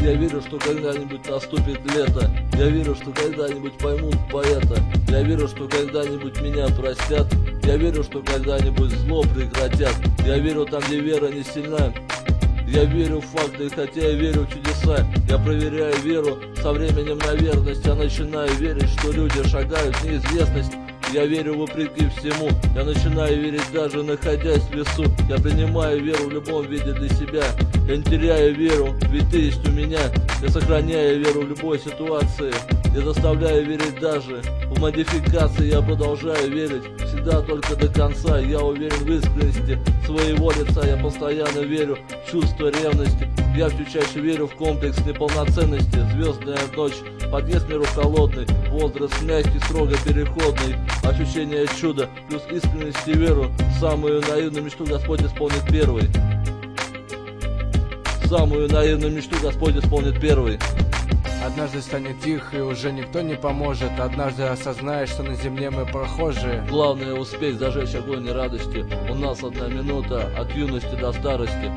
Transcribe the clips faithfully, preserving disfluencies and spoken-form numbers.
Я верю, что когда-нибудь наступит лето. Я верю, что когда-нибудь поймут поэта. Я верю, что когда-нибудь меня простят. Я верю, что когда-нибудь зло прекратят. Я верю там, где вера не сильна. Я верю в факты, хотя я верю в чудеса. Я проверяю веру со временем на верность. Я начинаю верить, что люди шагают в неизвестность. Я верю вопреки всему. Я начинаю верить, даже находясь в лесу. Я принимаю веру в любом виде для себя. Я не теряю веру, ведь ты есть у меня. Я сохраняю веру в любой ситуации. Я заставляю верить даже в модификации. Я продолжаю верить всегда только до конца. Я уверен в искренности своего лица. Я постоянно верю в чувство ревности. Я все чаще верю в комплекс неполноценности. Звездная ночь, подъезд миру холодный, возраст мягкий, строго переходный. Ощущение чуда, плюс искренность и веру. Самую наивную мечту Господь исполнит первый. Самую наивную мечту Господь исполнит первый. Однажды станет тихо, и уже никто не поможет. Однажды осознаешь, что на земле мы прохожие. Главное успеть зажечь огонь радости. У нас одна минута от юности до старости.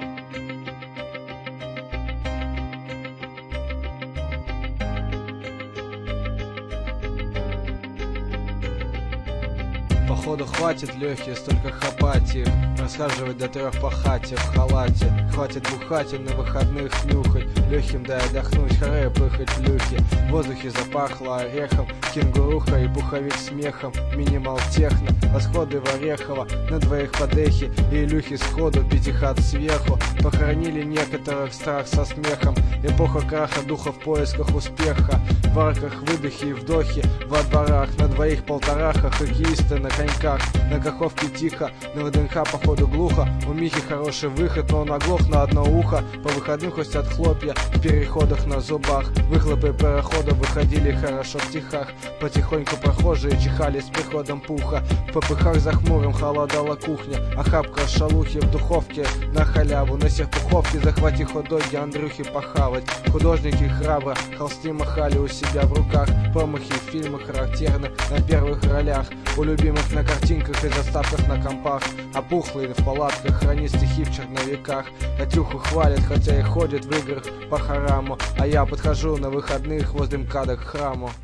Походу хватит легких, столько хапать их. Расхаживать до трех по хате в халате. Хватит бухать и на выходных нюхать. Легким дай отдохнуть, харе пыхать плюхи. В воздухе запахло орехом, кенгуруха и пуховик смехом. Минимал техно, расходы в Орехово. На двоих подехи и илюхи сходу, пятихат сверху. Похоронили некоторых страх со смехом. Эпоха краха духа в поисках успеха. В арках выдохи и вдохи, во дворах. На двоих полторахах хоккеисты на коньках. На каховке тихо, на ВДНХ походу глухо. У Михи хороший выход, но он оглох на одно ухо. По выходным хрустят хлопья в переходах на зубах. Выхлопы парохода выходили хорошо в тихах. Потихоньку прохожие чихали с приходом пуха. В попыхах за хмурым холодала кухня. Охапка шалухи в духовке на халяву. На всех пуховке захвати хот-доги Андрюхи похавать. Художники храбро холсты махали у себя в руках. Промахи в фильмах характерны на первых ролях. У любимых на картинках и заставках на компах. А пухлые в палатках хранит стихи в черновиках. Катюху хвалят, хотя и ходит в играх по хараму. А я подхожу на выходных возле МКАДа к храму.